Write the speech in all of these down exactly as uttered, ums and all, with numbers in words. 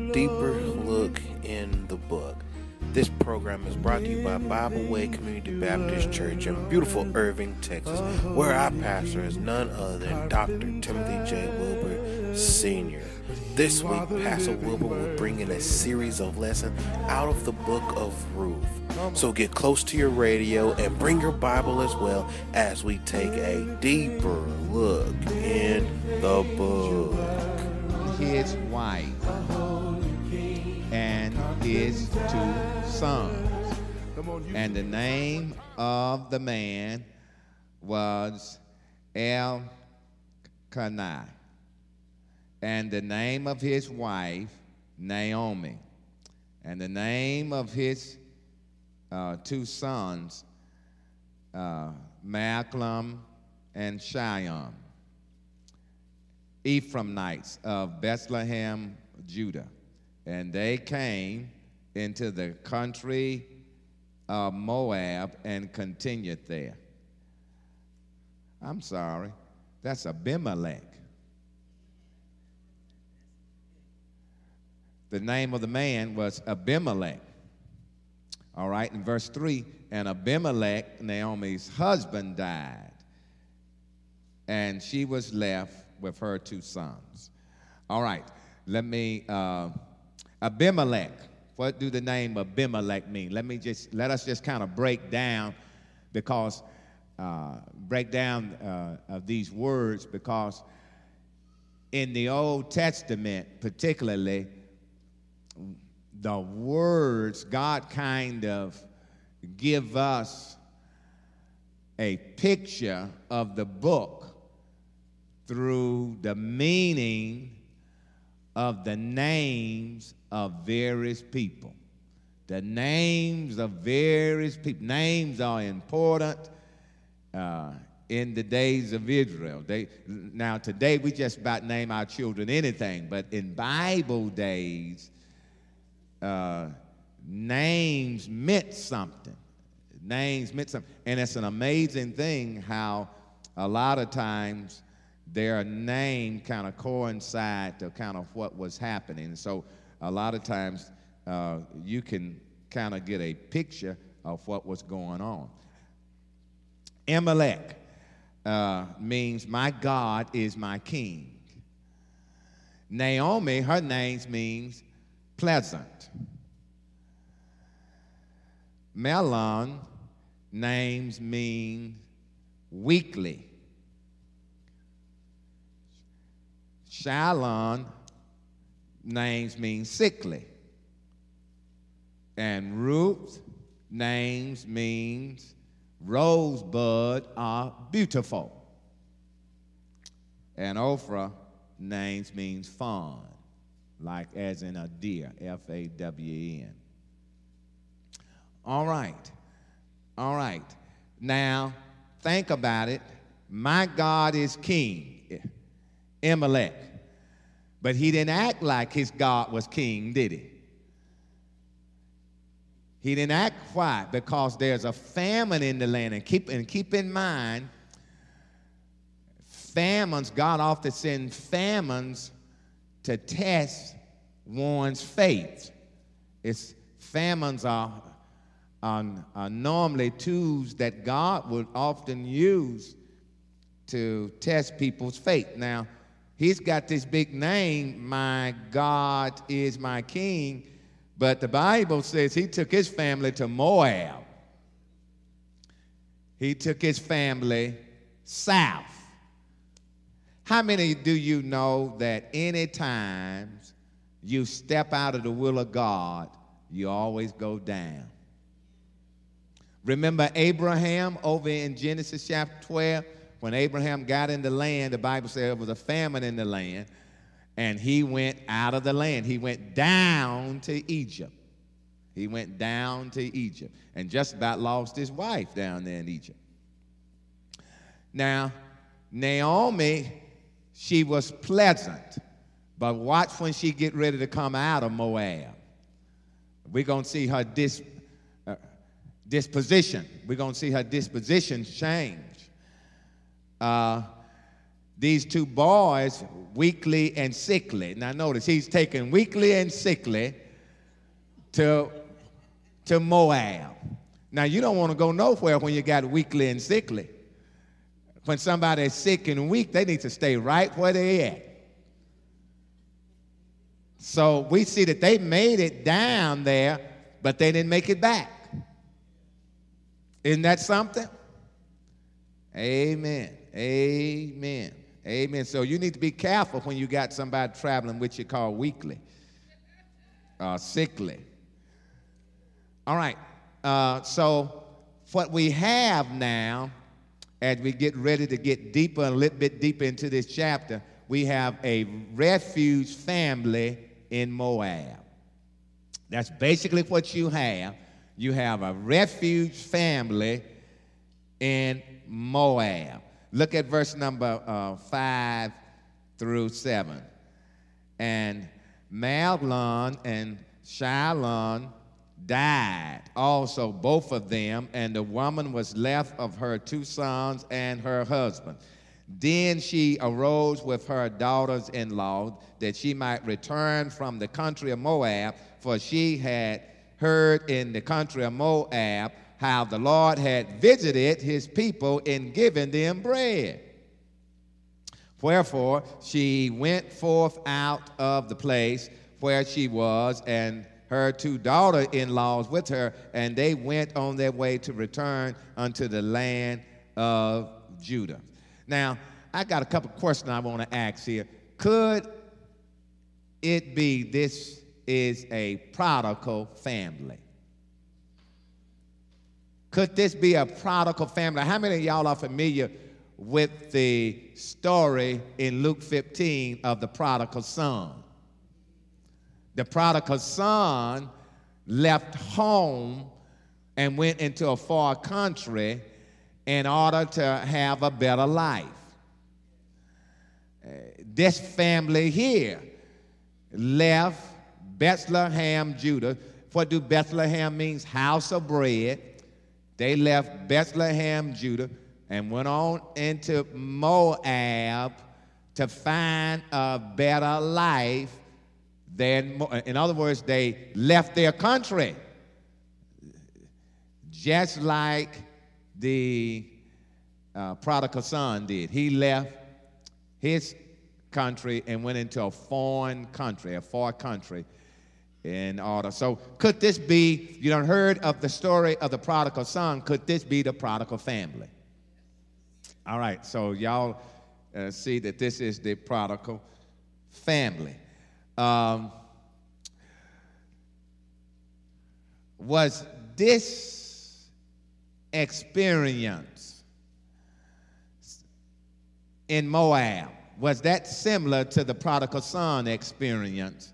deeper look in the book. This program is brought to you by Bible Way Community Baptist Church in beautiful Irving, Texas, where our pastor is none other than Doctor Timothy J. Wilbur, Senior This week, Pastor Wilbur will bring in a series of lessons out of the book of Ruth. So get close to your radio and bring your Bible as well as we take a deeper look in the book. His wife and his two sons. And the name of the man was Elkanah. And the name of his wife, Naomi. And the name of his uh, two sons, uh, Malcolm and Shion, Ephraimites of Bethlehem, Judah. And they came into the country of Moab and continued there. I'm sorry, that's Abimelech. The name of the man was Abimelech. All right, in verse three, and Abimelech, Naomi's husband, died, and she was left with her two sons. All right, let me, uh, Abimelech, what do the name Abimelech mean? Let me just, let us just kind of break down, because, uh, break down uh, of these words, because in the Old Testament particularly, the words, God kind of give us a picture of the book through the meaning of the names of various people. The names of various people. Names are important uh, in the days of Israel. They, now, today we just about name our children anything, but in Bible days, Uh, names meant something. Names meant something. And it's an amazing thing how a lot of times their name kind of coincide to kind of what was happening. So a lot of times uh, you can kind of get a picture of what was going on. Amalek uh, means my God is my king. Naomi, her name means pleasant. Melon names mean weekly. Shalon names mean sickly. And Ruth names means rosebud are beautiful. And Ophrah names means fawn, like as in a deer, F A W N. All right, all right. Now, think about it. My God is king, Amalek. But he didn't act like his God was king, did he? He didn't act. Why? Because there's a famine in the land. And keep, and keep in mind, famines, God often sends famines to test one's faith. It's famines are, are, are normally tools that God would often use to test people's faith. Now, he's got this big name, my God is my king, but the Bible says he took his family to Moab. He took his family south. How many do you know that any times you step out of the will of God, you always go down? Remember Abraham over in Genesis chapter twelve? When Abraham got in the land, the Bible said there was a famine in the land, and he went out of the land. He went down to Egypt. He went down to Egypt and just about lost his wife down there in Egypt. Now, Naomi, she was pleasant, but watch when she get ready to come out of Moab. We're going to see her dis, uh, disposition. We're going to see her disposition change. Uh, these two boys, weakly and sickly. Now notice, he's taken weakly and sickly to, to Moab. Now you don't want to go nowhere when you got weakly and sickly. When somebody is sick and weak, they need to stay right where they're at. So we see that they made it down there, but they didn't make it back. Isn't that something? Amen. Amen. Amen. So you need to be careful when you got somebody traveling with you called weakly or sickly. All right. Uh, so what we have now, as we get ready to get deeper, a little bit deeper into this chapter, we have a refuge family in Moab. That's basically what you have. You have a refuge family in Moab. Look at verse number uh, five through seven. And Mahlon and Chilion died also, both of them, and the woman was left of her two sons and her husband. Then she arose with her daughters-in-law that she might return from the country of Moab, for she had heard in the country of Moab how the Lord had visited his people in giving them bread. Wherefore she went forth out of the place where she was, and her two daughter-in-laws with her, and they went on their way to return unto the land of Judah. Now, I got a couple questions I want to ask here. Could it be this is a prodigal family? Could this be a prodigal family? How many of y'all are familiar with the story in Luke fifteen of the prodigal son? The prodigal son left home and went into a far country in order to have a better life. Uh, this family here left Bethlehem, Judah. What do Bethlehem means? House of bread. They left Bethlehem, Judah, and went on into Moab to find a better life. Than, in other words, they left their country, just like the uh, prodigal son did. He left his country and went into a foreign country, a far country, in order. So could this be, you done heard of the story of the prodigal son, could this be the prodigal family? All right, so y'all uh, see that this is the prodigal family. Um, was this experience in Moab, was that similar to the prodigal son experience?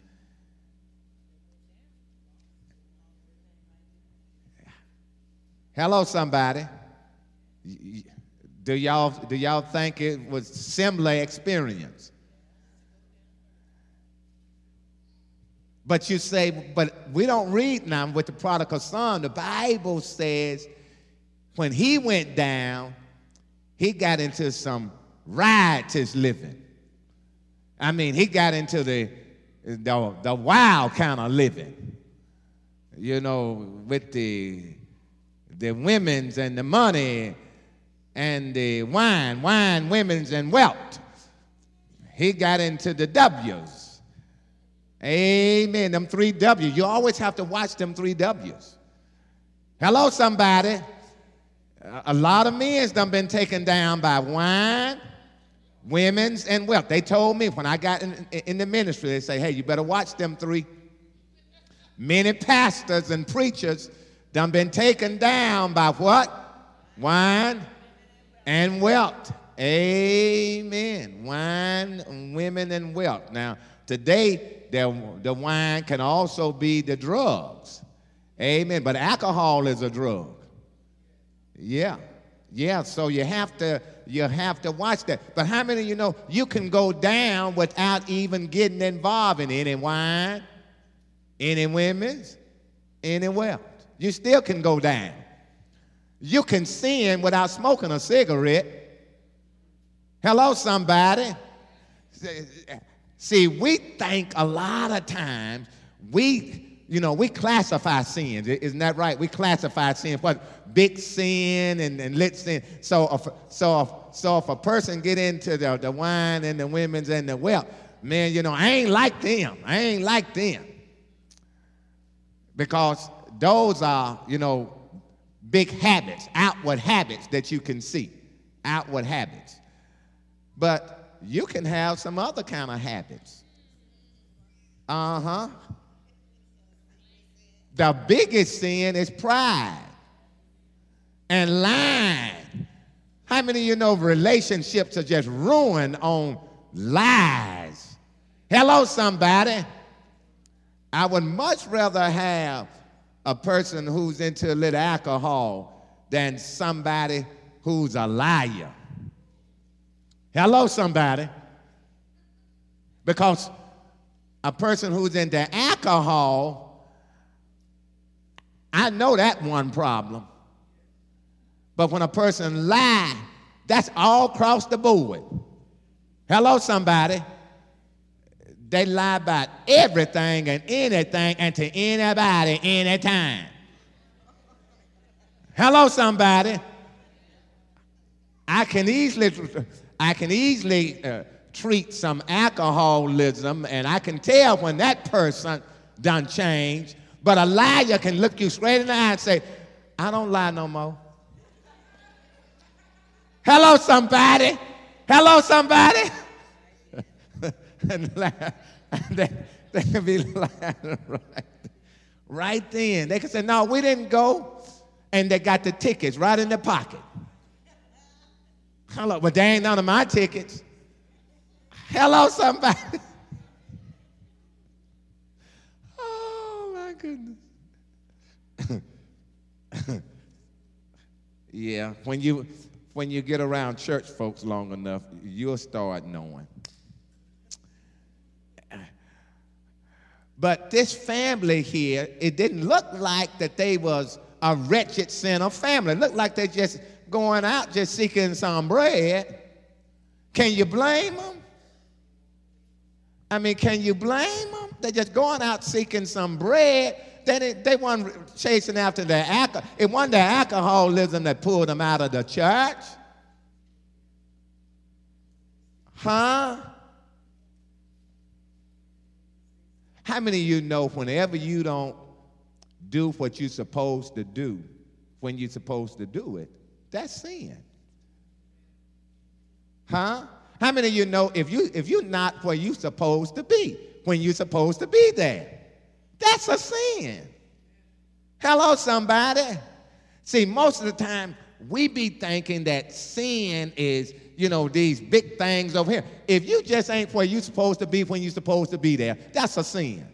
Hello, somebody. Do y'all, do y'all think it was similar experience? But you say, but we don't read now with the prodigal son. The Bible says when he went down, he got into some riotous living. I mean, he got into the, the, the wild kind of living, you know, with the, the women's and the money and the wine, wine, women's, and wealth. He got into the W's. Amen. Them three W's. You always have to watch them three W's. Hello, somebody. A lot of men's done been taken down by wine, women's, and wealth. They told me when I got in, in the ministry, they say, hey, you better watch them three. Many pastors and preachers done been taken down by what? Wine and wealth. Amen. Wine, women, and wealth. Now, today, the, the wine can also be the drugs. Amen. But alcohol is a drug. Yeah. Yeah, so you have to you have to watch that. But how many of you know you can go down without even getting involved in any wine, any women's, any wealth? You still can go down. You can sin without smoking a cigarette. Hello, somebody. See, we think a lot of times we, you know, we classify sins. Isn't that right? We classify sin. What big sin and, and little sin. So, if, so, if, so if a person get into the, the wine and the women's and the wealth, man, you know, I ain't like them. I ain't like them. Because those are, you know, big habits, outward habits that you can see. Outward habits. But you can have some other kind of habits. Uh-huh. The biggest sin is pride and lying. How many of you know relationships are just ruined on lies? Hello, somebody. I would much rather have a person who's into a little alcohol than somebody who's a liar. Hello, somebody. Because a person who's into alcohol, I know that one problem. But when a person lies, that's all across the board. Hello, somebody. They lie about everything and anything and to anybody, anytime. Hello, somebody. I can easily... I can easily uh, treat some alcoholism, and I can tell when that person done changed, but a liar can look you straight in the eye and say, I don't lie no more. Hello, somebody. Hello, somebody. and they, they can be lying right, right then. They can say, no, we didn't go, and they got the tickets right in their pocket. Hello, but they ain't none of my tickets. Hello, somebody. Oh, my goodness. Yeah, when you, when you get around church folks long enough, you'll start knowing. But this family here, it didn't look like that they was a wretched sinner family. It looked like they just going out just seeking some bread. Can you blame them? I mean, can you blame them? They're just going out seeking some bread. They, they, they weren't chasing after their alcohol. It wasn't their alcoholism that pulled them out of the church. Huh? How many of you know whenever you don't do what you're supposed to do when you're supposed to do it, that's sin? Huh? How many of you know if, you, if you're not where you're supposed to be, when you're supposed to be there, that's a sin? Hello, somebody. See, most of the time, we be thinking that sin is, you know, these big things over here. If you just ain't where you're supposed to be when you're supposed to be there, that's a sin.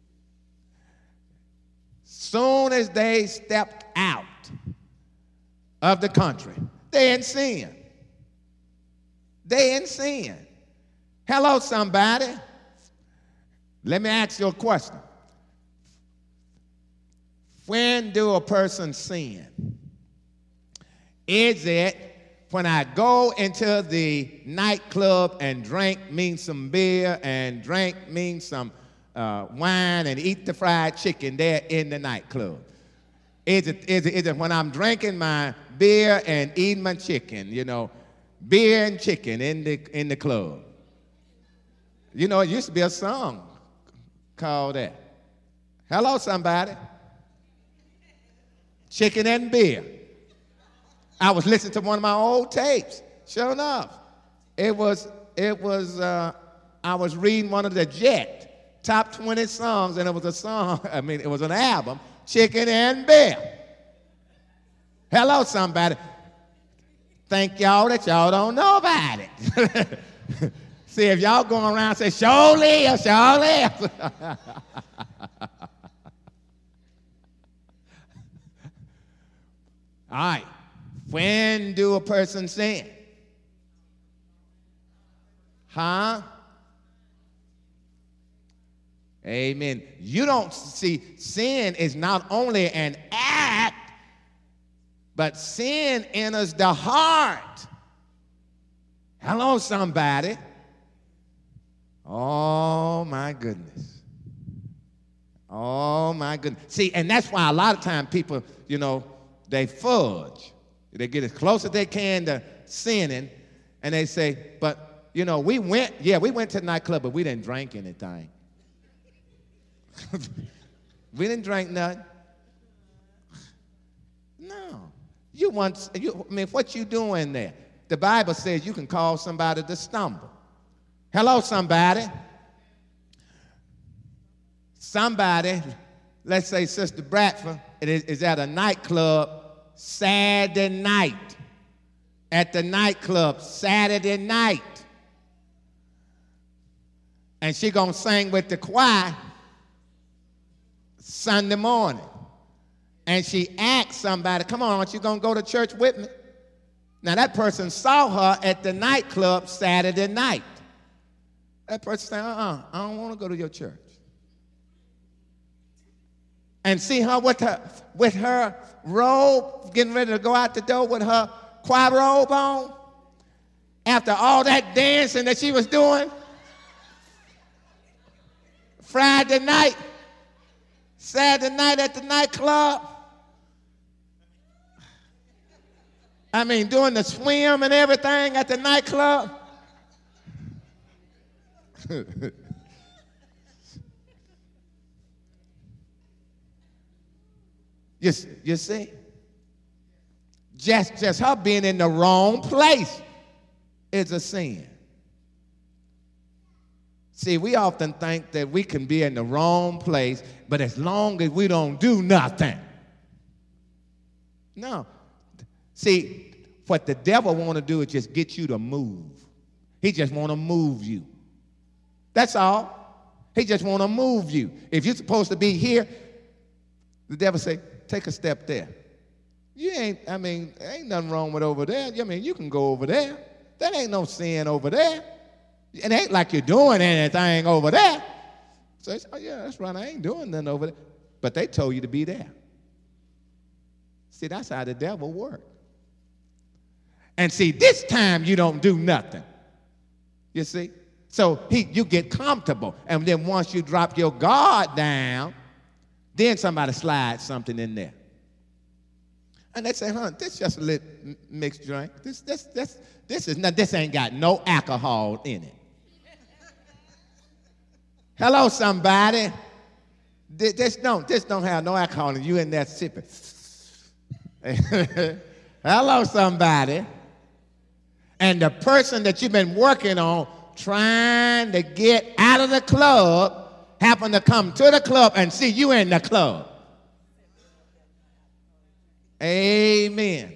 Soon as they stepped out of the country, they in sin. They in sin. Hello, somebody. Let me ask you a question. When do a person sin? Is it when I go into the nightclub and drink me some beer and drink me some uh, wine and eat the fried chicken there in the nightclub? Is it, is, it, is it when I'm drinking my beer and eating my chicken, you know, beer and chicken in the, in the club? You know, it used to be a song called that. Hello, somebody. Chicken and beer. I was listening to one of my old tapes. Sure enough, it was, it was, uh, I was reading one of the Jet top twenty songs, and it was a song, I mean, it was an album, Chicken and Beer. Hello, somebody. Thank y'all that y'all don't know about it. See, if y'all going around and say, surely, surely. All right. When do a person sin? Huh? Amen. You don't see, sin is not only an act, but sin enters the heart. Hello, somebody. Oh, my goodness. Oh, my goodness. See, and that's why a lot of times people, you know, they fudge. They get as close as they can to sinning, and they say, but, you know, we went, yeah, we went to the nightclub, but we didn't drink anything. We didn't drink nothing. No. You want, you, I mean, what you doing there? The Bible says you can cause somebody to stumble. Hello, somebody. Somebody, let's say Sister Bradford, is, is at a nightclub Saturday night. At the nightclub Saturday night. And she gonna sing with the choir Sunday morning. And she asked somebody, come on, aren't you gonna go to church with me? Now that person saw her at the nightclub Saturday night. That person said, uh-uh, I don't want to go to your church. And see her with her with her robe, getting ready to go out the door with her choir robe on. After all that dancing that she was doing, Friday night, Saturday night at the nightclub. I mean, doing the swim and everything at the nightclub. you, you see? Just, just her being in the wrong place is a sin. See, we often think that we can be in the wrong place, but as long as we don't do nothing. No. See, what the devil want to do is just get you to move. He just want to move you. That's all. He just want to move you. If you're supposed to be here, the devil say, take a step there. You ain't, I mean, ain't nothing wrong with over there. I mean, you can go over there. That ain't no sin over there. It ain't like you're doing anything over there. So they say, oh, yeah, that's right, I ain't doing nothing over there. But they told you to be there. See, that's how the devil works. And see, this time you don't do nothing. You see? So he, you get comfortable. And then once you drop your guard down, then somebody slides something in there. And they say, huh, this just a little mixed drink. This, this, this, this is not, this ain't got no alcohol in it. Hello, somebody. This, this don't, this don't have no alcohol in it. You in there sipping. Hello, somebody. And the person that you've been working on trying to get out of the club happen to come to the club and see you in the club. Amen.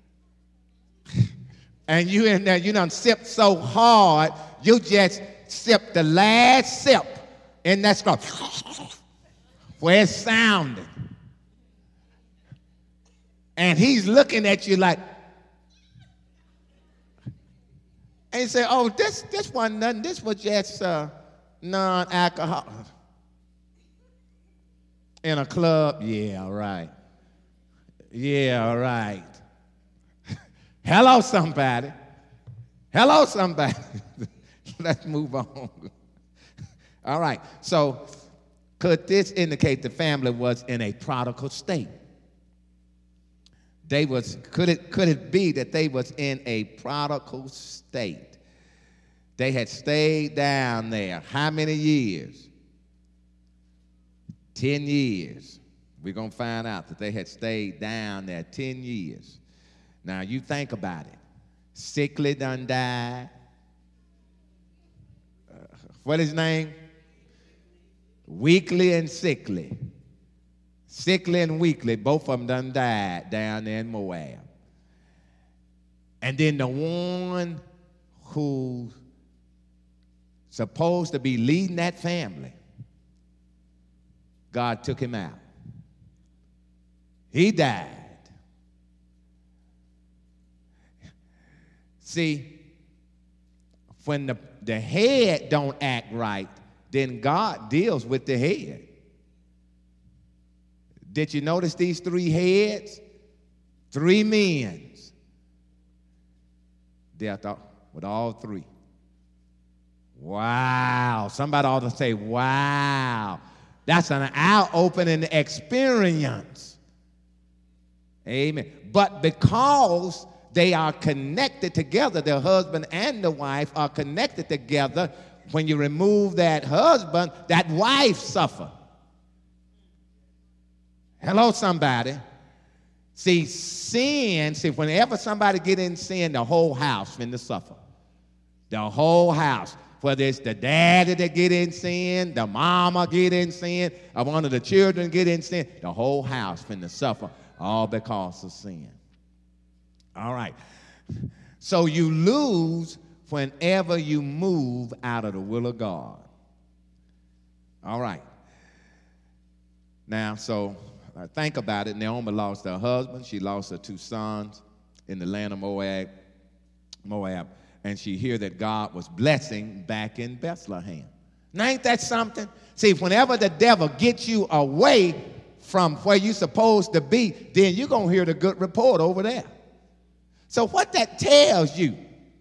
And you in there, you done sipped so hard, you just sipped the last sip in that scroll where it's sounding. And he's looking at you like, and he say, oh, this, this wasn't nothing. This was just uh, non-alcohol. In a club? Yeah, all right. Yeah, all right. Hello, somebody. Hello, somebody. Let's move on. All right. So could this indicate the family was in a prodigal state? They was, could it, could it be that they was in a prodigal state? They had stayed down there. How many years? Ten years. We're going to find out that they had stayed down there ten years. Now, you think about it. Sickly done died. Uh, what is his name? Weakly and Sickly. Sickly and Weakly, both of them done died down there in Moab. And then the one who's supposed to be leading that family, God took him out. He died. See, when the, the head don't act right, then God deals with the head. Did you notice these three heads? Three men. They're the with all three. Wow. Somebody ought to say, wow. That's an eye-opening experience. Amen. But because they are connected together, the husband and the wife are connected together, when you remove that husband, that wife suffers. Hello, somebody. See, sin, see, whenever somebody get in sin, the whole house finna suffer. The whole house. Whether it's the daddy that get in sin, the mama get in sin, or one of the children get in sin, the whole house finna suffer, all because of sin. All right. So you lose whenever you move out of the will of God. All right. Now, so uh, think about it. Naomi lost her husband. She lost her two sons in the land of Moab. Moab. And she heard that God was blessing back in Bethlehem. Now, ain't that something? See, whenever the devil gets you away from where you're supposed to be, then you're going to hear the good report over there. So what that tells you,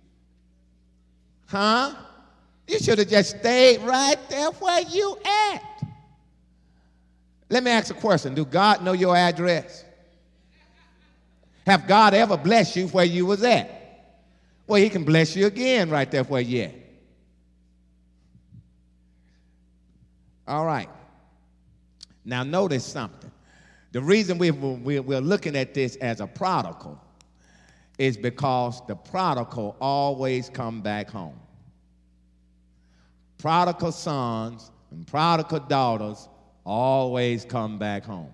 huh? You should have just stayed right there where you at. Let me ask a question. Do God know your address? Have God ever blessed you where you was at? Well, he can bless you again right there where you at. All right. Now notice something. The reason we, we, we're looking at this as a prodigal is because the prodigal always come back home. Prodigal sons and prodigal daughters always come back home.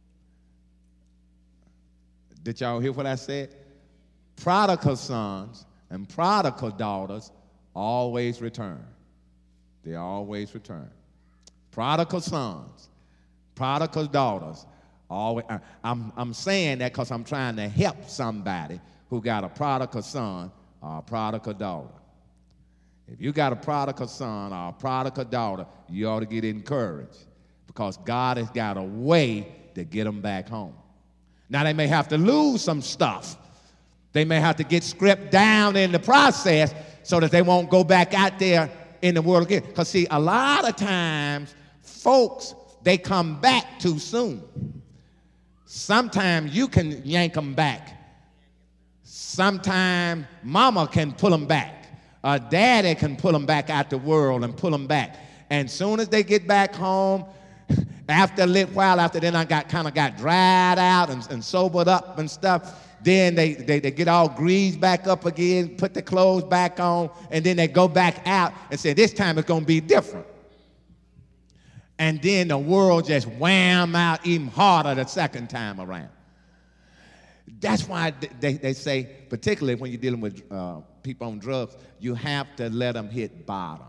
Did y'all hear what I said? Prodigal sons and prodigal daughters always return. They always return. Prodigal sons, prodigal daughters, always. I'm, I'm saying that because I'm trying to help somebody who got a prodigal son or a prodigal daughter. If you got a prodigal son or a prodigal daughter, you ought to get encouraged because God has got a way to get them back home. Now, they may have to lose some stuff. They may have to get stripped down in the process so that they won't go back out there in the world again. Because, see, a lot of times, folks, they come back too soon. Sometimes you can yank them back. Sometimes mama can pull them back. A daddy can pull them back out the world and pull them back. And soon as they get back home, after a little while, after they done got kind of got dried out and, and sobered up and stuff, then they, they, they get all greased back up again, put the clothes back on, and then they go back out and say, this time it's going to be different. And then the world just wham out even harder the second time around. That's why they, they say, particularly when you're dealing with uh, people on drugs, you have to let them hit bottom.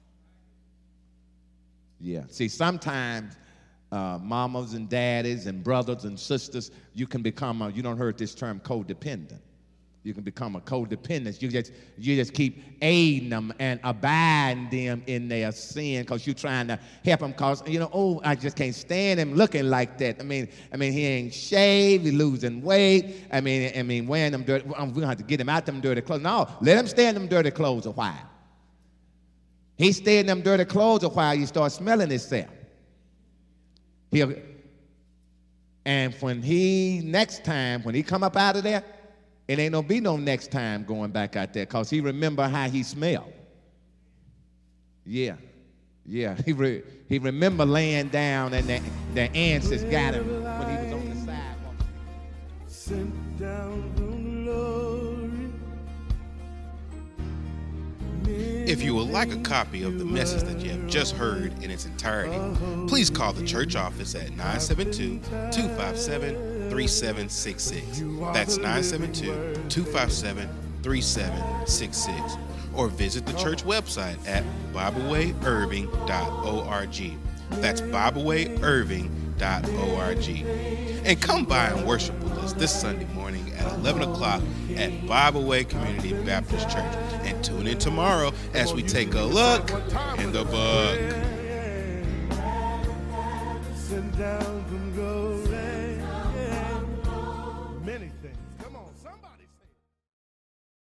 Yeah. See, sometimes uh, mamas and daddies and brothers and sisters, you can become a, you don't heard this term, codependent. You can become a codependent. You just, you just keep aiding them and abiding them in their sin because you're trying to help them because, you know, oh, I just can't stand him looking like that. I mean, I mean, he ain't shaved, he's losing weight. I mean, I mean, wearing them dirty, we're going to have to get him out them dirty clothes. No, let him stay in them dirty clothes a while. He stay in them dirty clothes a while, you start smelling himself. He'll, and when he, next time, when he come up out of there, it ain't gonna be no next time going back out there because he remember how he smelled. Yeah, yeah. He re, he remember laying down and the, the ants has got him when he was on the sidewalk. Sent down from glory. If you would like a copy of the message that you have just heard in its entirety, please call the church office at nine seven two, two five seven, three seven six six. That's nine seven two, two five seven, three seven six six. Or visit the church website at bible way irving dot org. That's bible way irving dot org. And come by and worship with us this Sunday morning at eleven o'clock at Bible Way Community Baptist Church. And tune in tomorrow as we take a look in the book.